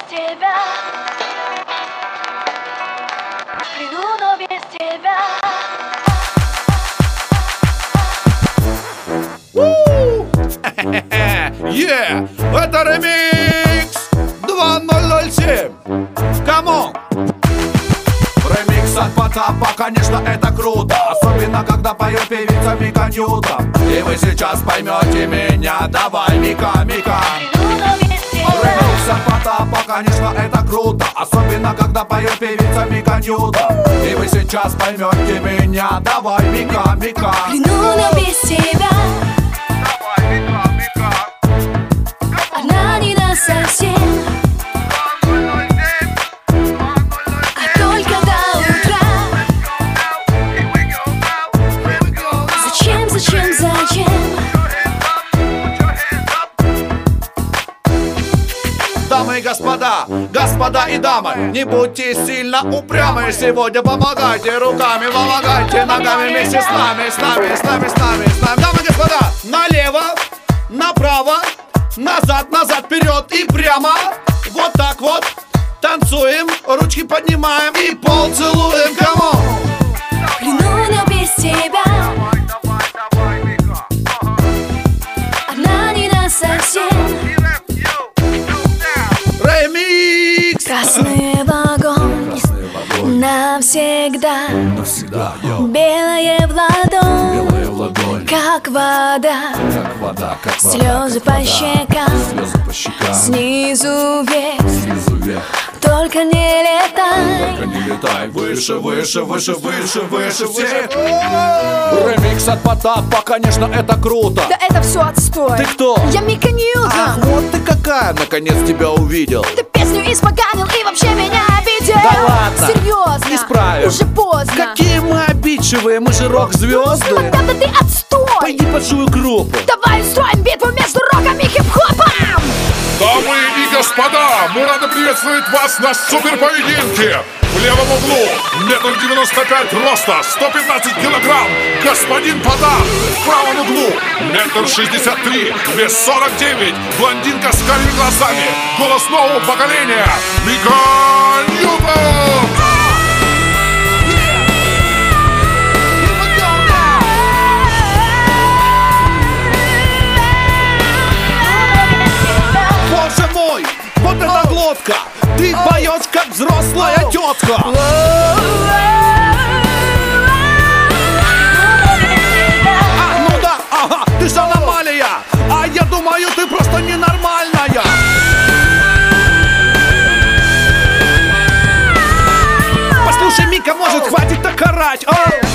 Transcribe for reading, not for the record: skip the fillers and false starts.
тебя. Приду, но без тебя. Это ремикс 2007. Камон! Ремикс от Потапа, конечно, это круто. Особенно, когда поет певица Мика Ньютон. И вы сейчас поймете меня. Давай, Мика, Мика. Ремикс от Потапа, конечно, это круто. Особенно, когда поет певица Мика Ньютон. И вы сейчас поймете меня. Давай, Мика, Мика. Приду, но без тебя. Давай, Мика, Мика. Одна не даст совсем. А только до утра. Зачем, зачем, зачем? Дамы и господа, господа и дамы, не будьте сильно упрямы. Сегодня помогайте руками, помогайте ногами вместе с нами, с нами, с нами, с нами, с нами. Дамы и господа, налево, направо, назад, назад, вперед и прямо. Вот так вот, танцуем, ручки поднимаем и пол целуем. Камон! Приду, но без тебя. Одна не даст совсем. Ремикс! Красный вагон навсегда. Белое в ладонь, как вода. Слезы по щекам, снизу вверх. Только не летай. Выше, выше, выше, выше, выше всех. Ремикс от Потапа, конечно, это круто. Да это все отстой. Ты кто? Я Мика Ньютон. Ах, вот ты какая, наконец тебя увидел. Ты песню испоганил и вообще меня обидел. Да ладно. Серьезно. Исправим. Уже поздно. Какие мы обидчивые, мы же рок-звезды. Да ты отстой. Пойди под свою группу. Давай устроим битву между роком и хип-хопом. Дамы и господа, мы рады приветствовать вас на суперпоединке. В левом углу 1,95 м роста, 115 килограмм, господин Потап. В правом углу 1,63 м, вес 49, блондинка с карими глазами, голос нового поколения, Мика Ньютон. Боже мой, вот эта глотка. Ты поешь, как взрослая тетка. Ну да, ага, ты же аномалия. А я думаю, ты просто ненормальная. Послушай, Мика, может, хватит так орать, а?